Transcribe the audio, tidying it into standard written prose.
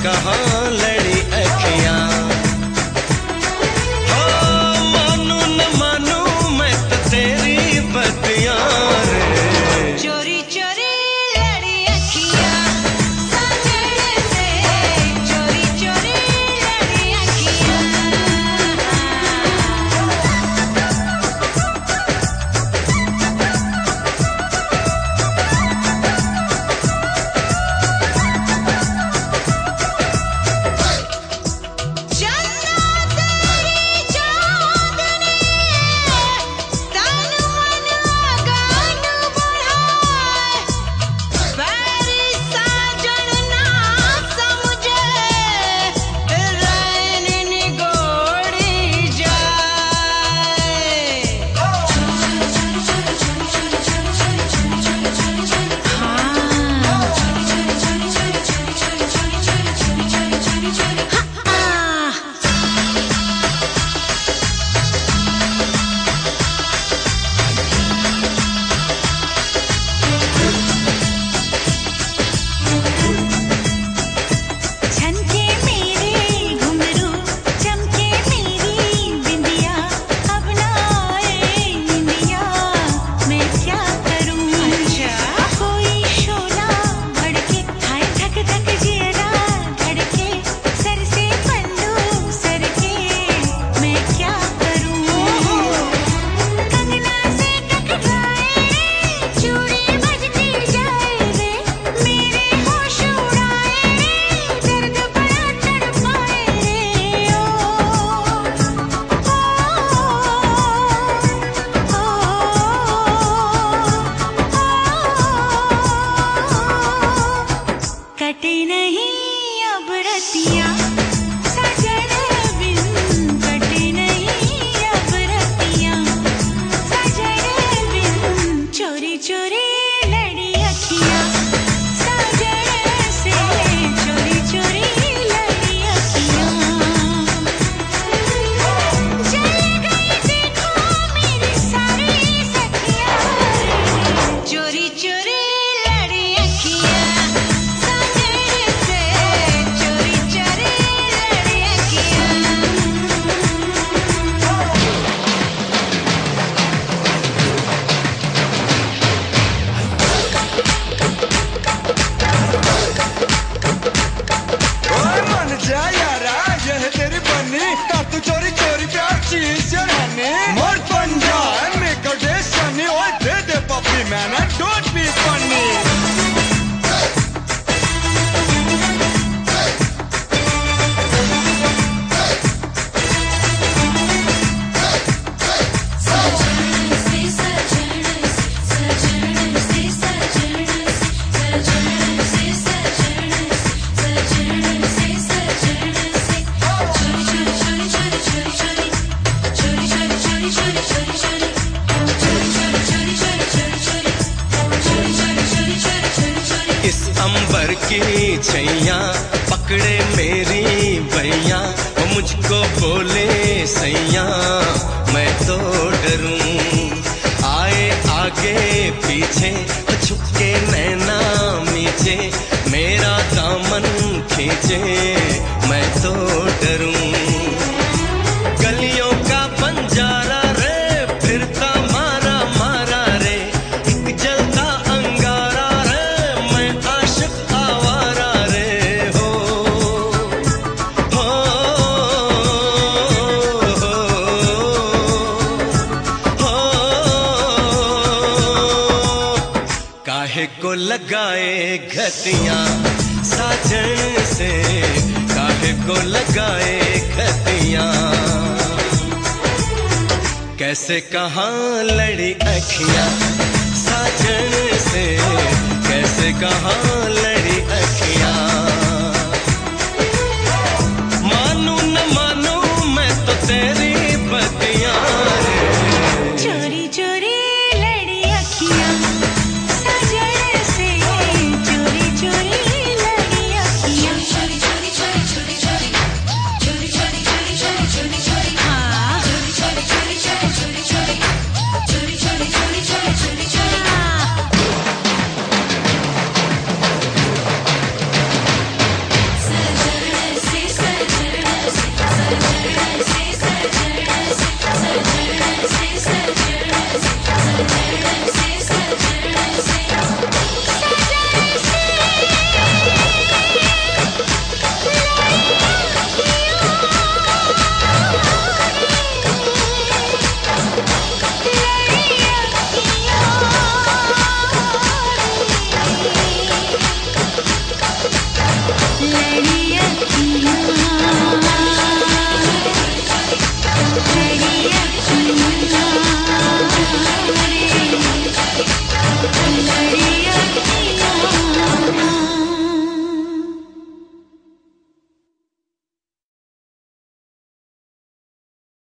कहाँ लड़ी अखियां। हो मानू न मानू मैं तो तेरी बतियां रे। चोरी चोरी लड़ी अखियां साजन से, चोरी चोरी लड़ी अखियां। कटे नहीं अब रतियां साजन बिन, कटे नहीं अब रतियां साजन बिन। चोरी चोरी लड़ी अखियां साजन से, चोरी चोरी लड़ी अखियां। जल गई देखो मेरी सारी सखियां, चोरी चोरी लड़ी अखियां। चोरी चोरी प्यार चीज मोर पंजा मेक अ डे सनी, ओए दे दे पप्पी मैन डोंट बी फनी। इस अंबर की छैया पकड़े मेरी भैया, वो मुझको बोले सैया मैं तो डरूं। आए आगे पीछे छुपके नैना मीचे, मेरा दामन खींचे मैं तो डरूं। गलियों का बंजारा रे फिरता मारा मारा रे, एक जलता अंगारा रे मैं आशिक आवारा रे। हो काहे को लगाए घतियां साजन से, काहे को लगाए घतियां। कैसे कहाँ लड़ी अखियां साजन से, कैसे कहाँ लड़ी